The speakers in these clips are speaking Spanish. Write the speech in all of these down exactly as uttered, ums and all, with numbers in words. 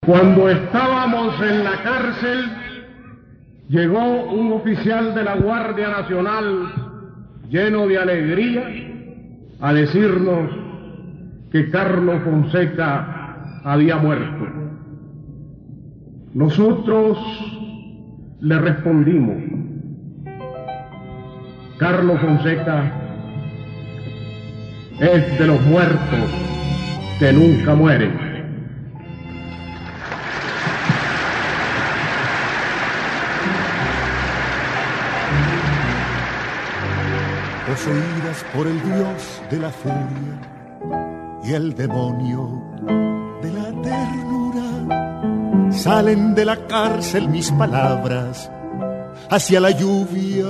Cuando estábamos en la cárcel, llegó un oficial de la Guardia Nacional lleno de alegría a decirnos que Carlos Fonseca había muerto. Nosotros le respondimos: Carlos Fonseca es de los muertos que nunca mueren. Poseídas por el dios de la furia y el demonio de la ternura, salen de la cárcel mis palabras hacia la lluvia.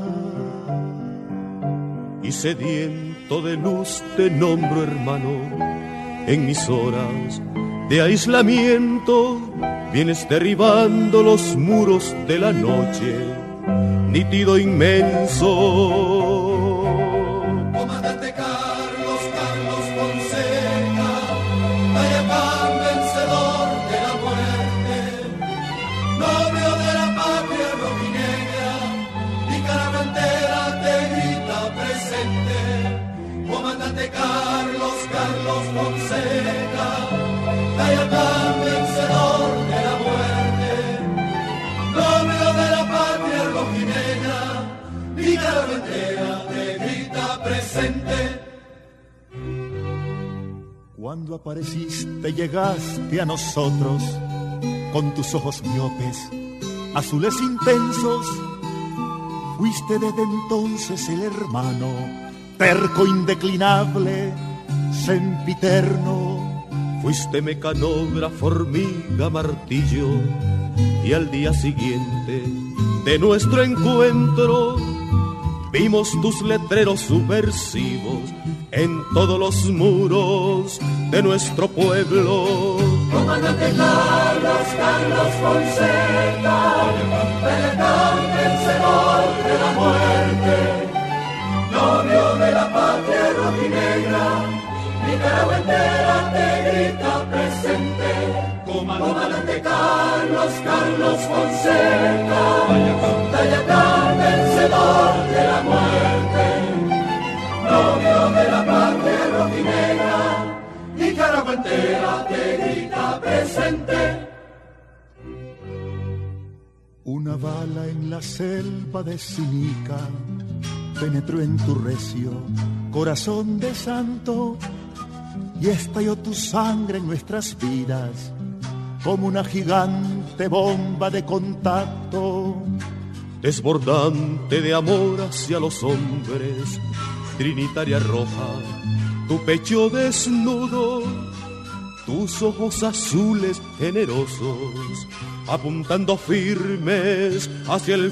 Y sediento de luz te nombro, hermano, en mis horas de aislamiento. Vienes derribando los muros de la noche, nítido inmenso. Comandante Carlos, Carlos Fonseca, Tayacán vencedor de la muerte, novio de la patria rojinegra, Nicaragua entera te grita presente. Comandante Carlos, Carlos Fonseca, Tayacán vencedor de la muerte, novio de la patria rojinegra, Nicaragua entera te grita presente. Cuando apareciste llegaste a nosotros con tus ojos miopes, azules intensos. Fuiste desde entonces el hermano, terco, indeclinable, sempiterno. Fuiste mecanógrafo, hormiga, martillo, y al día siguiente de nuestro encuentro vimos tus letreros subversivos en todos los muros de nuestro pueblo. Comandante Carlos, Carlos Fonseca, Tayacán vencedor de la muerte, novio de la patria rojinegra, Nicaragua entera te grita presente. Comandante Carlos, Carlos Fonseca, Tayacán vencedor de la muerte, novio de la patria rojinegra, Nicaragua entera te grita presente. Una bala en la selva de Sinica penetró en tu recio corazón de santo y estalló tu sangre en nuestras vidas como una gigante bomba de contacto. Desbordante de amor hacia los hombres, trinitaria roja, tu pecho desnudo, tus ojos azules generosos, apuntando firmes hacia el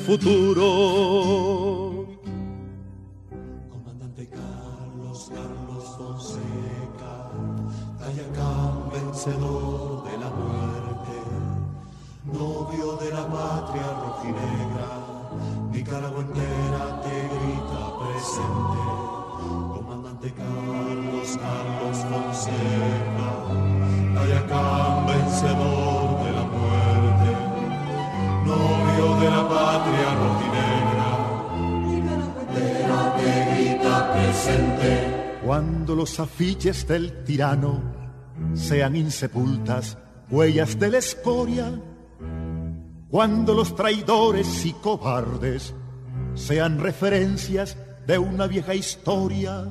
futuro. Comandante Carlos, Carlos Fonseca, Tayacán vencedor de la muerte, novio de la patria rojinegra, Nicaragua entera te grita presente. Comandante Carlos, Carlos Fonseca, Tayacán vencedor de la muerte, novio de la patria rojinegra, Nicaragua entera te grita presente. Cuando los afiches del tirano sean insepultas huellas de la escoria, cuando los traidores y cobardes sean referencias de una vieja historia,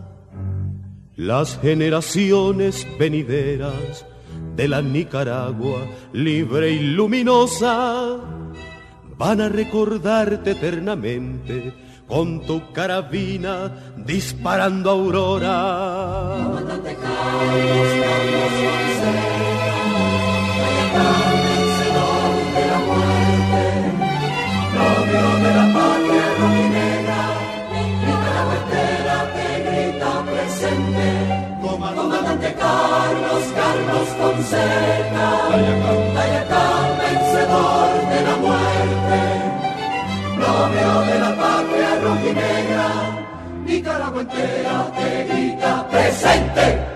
las generaciones venideras de la Nicaragua libre y luminosa van a recordarte eternamente con tu carabina disparando aurora. Comandante Carlos, Carlos Fonseca, Tayacán vencedor de la muerte, novio de la patria rojinegra, Nicaragua entera te grita presente. Comandante Carlos, Carlos Fonseca, Tayacán vencedor de la muerte, novio de la patria rojinegra, Nicaragua entera te grita presente.